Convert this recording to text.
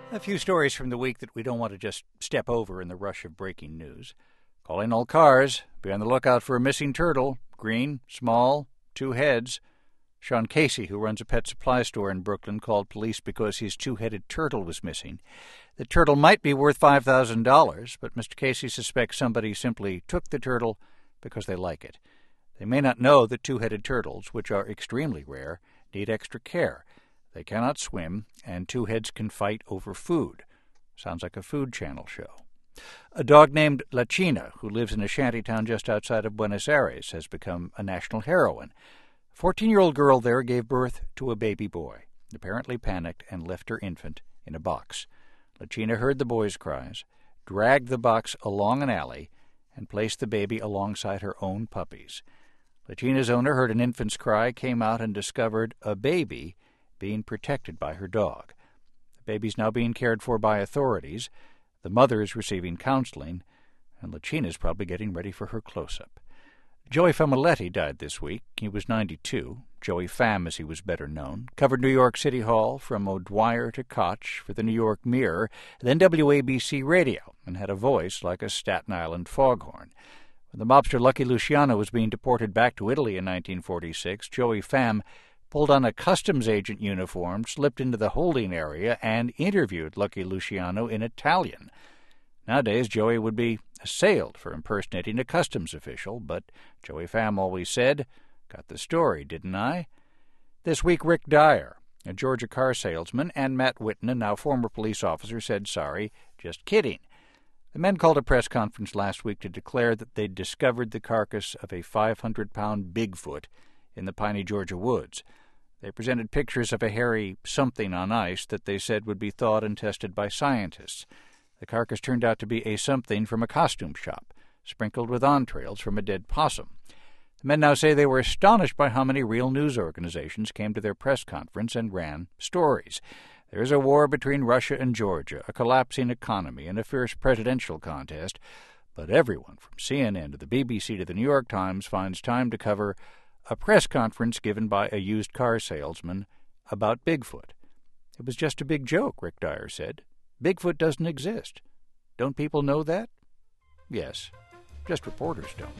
A few stories from the week that we don't want to just step over in the rush of breaking news. Calling all cars. Be on the lookout for a missing turtle. Green, small, 2 heads. Sean Casey, who runs a pet supply store in Brooklyn, called police because his 2-headed turtle was missing. The turtle might be worth $5,000, but Mr. Casey suspects somebody simply took the turtle because they like it. They may not know that 2-headed turtles, which are extremely rare, need extra care. They cannot swim, and 2 heads can fight over food. Sounds like a Food Channel show. A dog named La China, who lives in a shanty town just outside of Buenos Aires, has become a national heroine. A 14-year-old girl there gave birth to a baby boy, apparently panicked and left her infant in a box. La China heard the boy's cries, dragged the box along an alley, and placed the baby alongside her own puppies. La China's owner heard an infant's cry, came out, and discovered a baby being protected by her dog. The baby's now being cared for by authorities. The mother is receiving counseling, and La China's probably getting ready for her close-up. Joey Famuleti died this week. He was 92. Joey Fam, as he was better known. Covered New York City Hall from O'Dwyer to Koch for the New York Mirror, then WABC Radio, and had a voice like a Staten Island foghorn. When the mobster Lucky Luciano was being deported back to Italy in 1946, Joey Fam pulled on a customs agent uniform, slipped into the holding area, and interviewed Lucky Luciano in Italian. Nowadays, Joey would be assailed for impersonating a customs official, but Joey Fam always said, "Got the story, didn't I?" This week, Rick Dyer, a Georgia car salesman, and Matt Whitten, a now former police officer, said sorry, just kidding. The men called a press conference last week to declare that they'd discovered the carcass of a 500-pound Bigfoot in the Piney, Georgia woods. They presented pictures of a hairy something on ice that they said would be thawed and tested by scientists. The carcass turned out to be a something from a costume shop, sprinkled with entrails from a dead possum. The men now say they were astonished by how many real news organizations came to their press conference and ran stories. There is a war between Russia and Georgia, a collapsing economy, and a fierce presidential contest, but everyone from CNN to the BBC to the New York Times finds time to cover a press conference given by a used car salesman about Bigfoot. It was just a big joke, Rick Dyer said. Bigfoot doesn't exist. Don't people know that? Yes, just reporters don't.